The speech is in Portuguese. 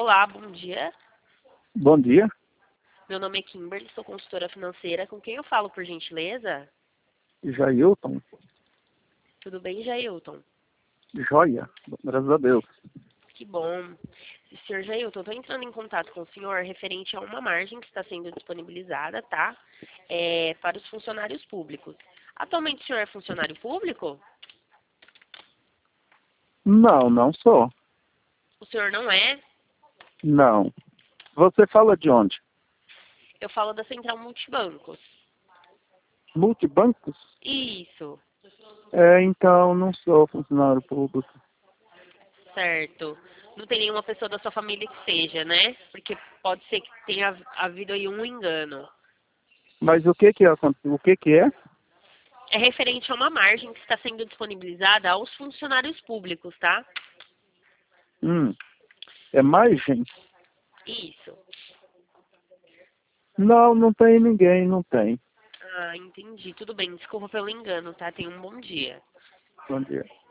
Olá, bom dia. Bom dia, Meu nome é Kimberly, sou consultora financeira. Com quem eu falo, por gentileza? Jailton. Tudo bem, Jailton? Joia, graças a Deus. Que bom. Senhor Jailton, estou entrando em contato com o senhor referente a uma margem que está sendo disponibilizada, tá? Para os funcionários públicos. Atualmente o senhor é funcionário público? Não, não sou. O senhor não é? Não. Você fala de onde? Eu falo da Central Multibancos. Multibancos? Isso, Então não sou funcionário público. certo. Não tem nenhuma pessoa da sua família que seja, né? Porque pode ser que tenha havido aí um engano. Mas o que que é? É referente a uma margem que está sendo disponibilizada aos funcionários públicos, tá? É margem? Isso. Não, não tem ninguém, não tem. Ah, entendi. Tudo bem. Desculpa pelo engano, tá? Tenha um bom dia. Bom dia.